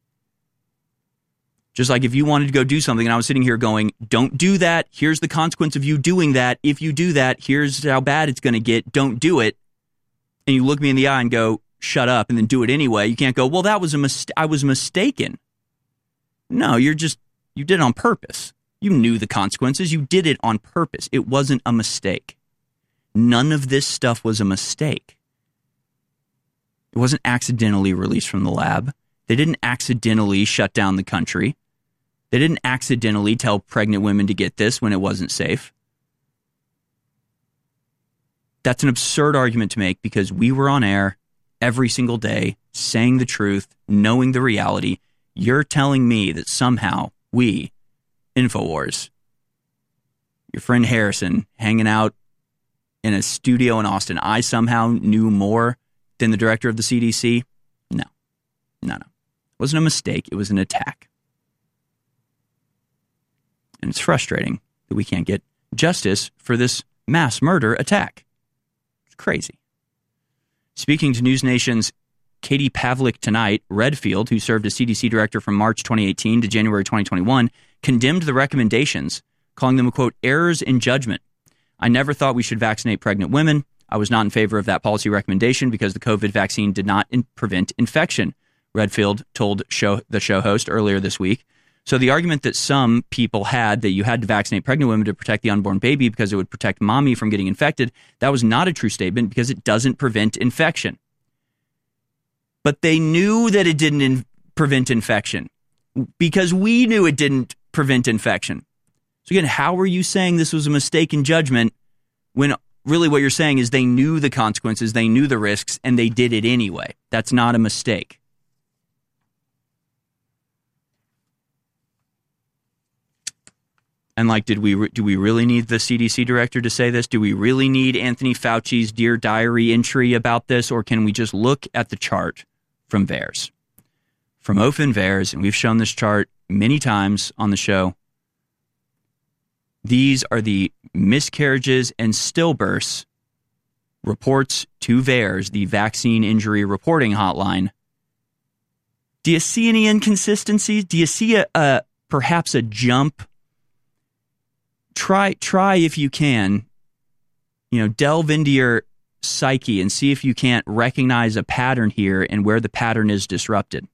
Just like if you wanted to go do something and I was sitting here going, don't do that. Here's the consequence of you doing that. If you do that, here's how bad it's going to get. Don't do it. And you look me in the eye and go, shut up, and then do it anyway. You can't go, well, that was I was mistaken. No, you did it on purpose. You knew the consequences. You did it on purpose. It wasn't a mistake. None of this stuff was a mistake. It wasn't accidentally released from the lab. They didn't accidentally shut down the country. They didn't accidentally tell pregnant women to get this when it wasn't safe. That's an absurd argument to make because we were on air every single day, saying the truth, knowing the reality. You're telling me that somehow we, InfoWars, your friend Harrison, hanging out in a studio in Austin, I somehow knew more than the director of the CDC? No. It wasn't a mistake. It was an attack. And it's frustrating that we can't get justice for this mass murder attack. It's crazy. Speaking to News Nation's Katie Pavlik tonight, Redfield, who served as CDC director from March 2018 to January 2021, condemned the recommendations, calling them, quote, errors in judgment. I never thought we should vaccinate pregnant women. I was not in favor of that policy recommendation because the COVID vaccine did not prevent infection, Redfield told the show host earlier this week. So the argument that some people had that you had to vaccinate pregnant women to protect the unborn baby because it would protect mommy from getting infected, that was not a true statement because it doesn't prevent infection. But they knew that it didn't prevent infection because we knew it didn't prevent infection. So again, how are you saying this was a mistake in judgment when really what you're saying is they knew the consequences, they knew the risks, and they did it anyway? That's not a mistake. And do we really need the CDC director to say this? Do we really need Anthony Fauci's Dear Diary entry about this? Or can we just look at the chart from VAERS? From Ofen VAERS, and we've shown this chart many times on the show. These are the miscarriages and stillbirths reports to VAERS, the Vaccine Injury Reporting Hotline. Do you see any inconsistencies? Do you see perhaps a jump? Try if you can, delve into your psyche and see if you can't recognize a pattern here and where the pattern is disrupted.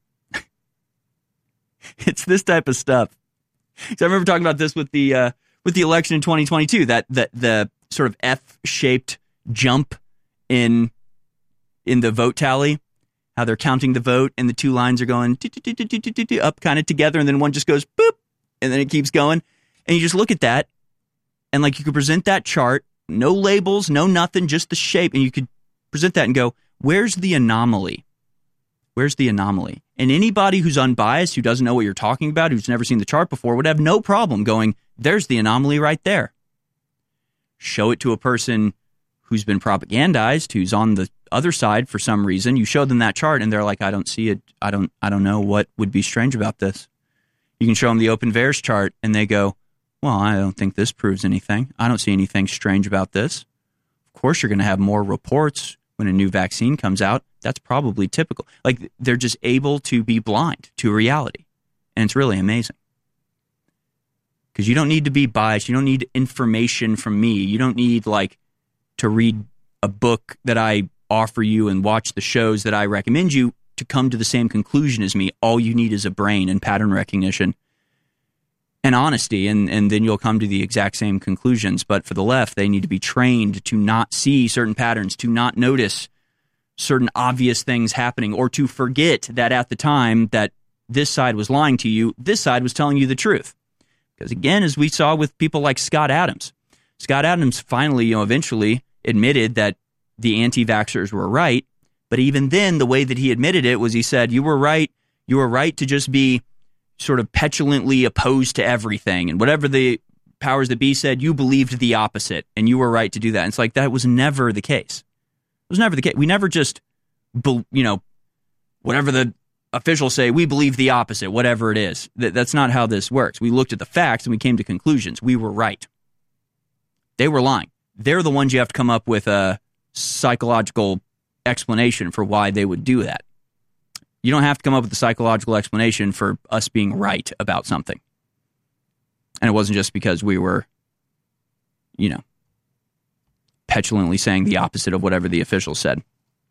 It's this type of stuff. So I remember talking about this with the election in 2022, that the sort of F-shaped jump in the vote tally, how they're counting the vote and the two lines are going up kind of together, and then one just goes boop, and then it keeps going, and you just look at that. And you could present that chart, no labels, no nothing, just the shape. And you could present that and go, where's the anomaly? Where's the anomaly? And anybody who's unbiased, who doesn't know what you're talking about, who's never seen the chart before, would have no problem going, there's the anomaly right there. Show it to a person who's been propagandized, who's on the other side for some reason. You show them that chart and they're like, I don't see it. I don't know what would be strange about this. You can show them the Open VAERS chart and they go, well, I don't think this proves anything. I don't see anything strange about this. Of course, you're going to have more reports when a new vaccine comes out. That's probably typical. Like, they're just able to be blind to reality. And it's really amazing. Because you don't need to be biased. You don't need information from me. You don't need, like, to read a book that I offer you and watch the shows that I recommend you to come to the same conclusion as me. All you need is a brain and pattern recognition and honesty, and then you'll come to the exact same conclusions. But for the left, they need to be trained to not see certain patterns, to not notice certain obvious things happening, or to forget that at the time that this side was lying to you, this side was telling you the truth. Because again, as we saw with people like Scott Adams finally, eventually admitted that the anti-vaxxers were right. But even then, the way that he admitted it was he said, you were right to just be sort of petulantly opposed to everything. And whatever the powers that be said, you believed the opposite, and you were right to do that. And it's like, that was never the case. It was never the case. We never just, whatever the officials say, we believe the opposite, whatever it is. That's not how this works. We looked at the facts and we came to conclusions. We were right. They were lying. They're the ones you have to come up with a psychological explanation for why they would do that. You don't have to come up with a psychological explanation for us being right about something. And it wasn't just because we were, petulantly saying the opposite of whatever the officials said.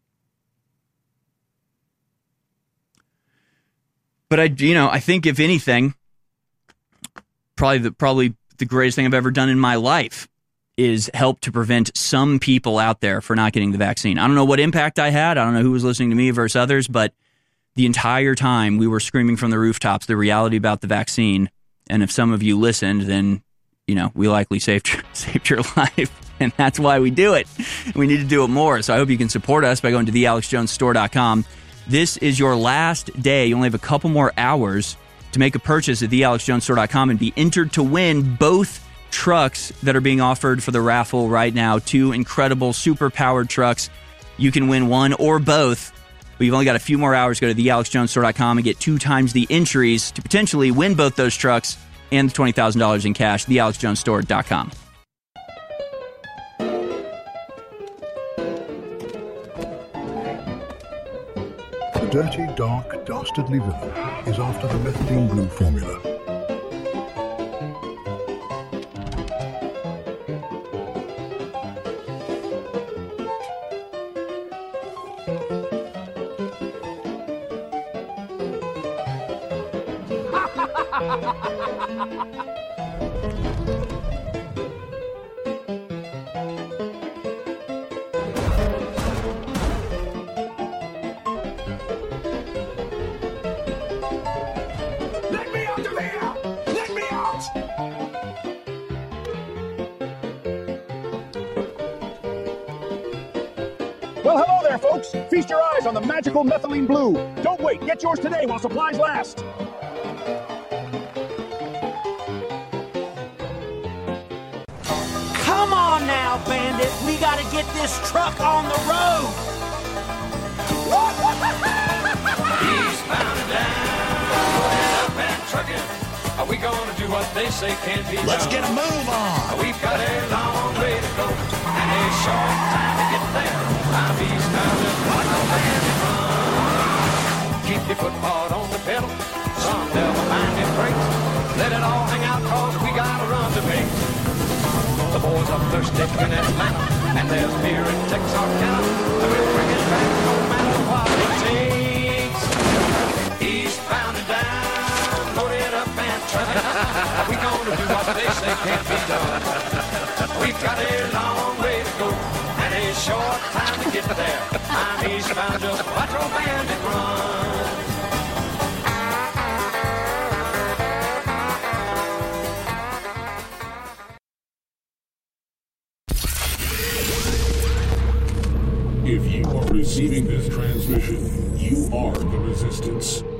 But I think if anything, probably the greatest thing I've ever done in my life is help to prevent some people out there for not getting the vaccine. I don't know what impact I had. I don't know who was listening to me versus others, but the entire time we were screaming from the rooftops the reality about the vaccine. And if some of you listened, then, we likely saved your life. And that's why we do it. We need to do it more. So I hope you can support us by going to thealexjonesstore.com. This is your last day. You only have a couple more hours to make a purchase at thealexjonesstore.com and be entered to win both trucks that are being offered for the raffle right now. 2 incredible, super-powered trucks. You can win one or both. But you've only got a few more hours to go to thealexjonesstore.com and get 2 times the entries to potentially win both those trucks and the $20,000 in cash. thealexjonesstore.com. The dirty, dark, dastardly villain is after the methylene blue formula. Well, hello there, folks. Feast your eyes on the magical methylene blue. Don't wait. Get yours today while supplies last. Come on now, Bandit. We gotta get this truck on the road. Eastbound and down, up and trucking. Are we gonna do what they say can't be done? Let's get a move on. We've got a long way to go and a short time to get there. I'm eastbound and rock a bandit run. Keep your foot hard on the pedal. Some double-minded brakes. Let it all hang out, cause we got a run to make. The boys up thirsty in Atlanta, and there's beer in Texarkana. We'll bring it back no matter what it takes. Eastbound and down, loaded up and trucking. We gonna do what they say can't be done. We've got a long way to go and a short time to get there. I'm eastbound, just watch old Bandit run. If you are receiving this transmission, you are the resistance.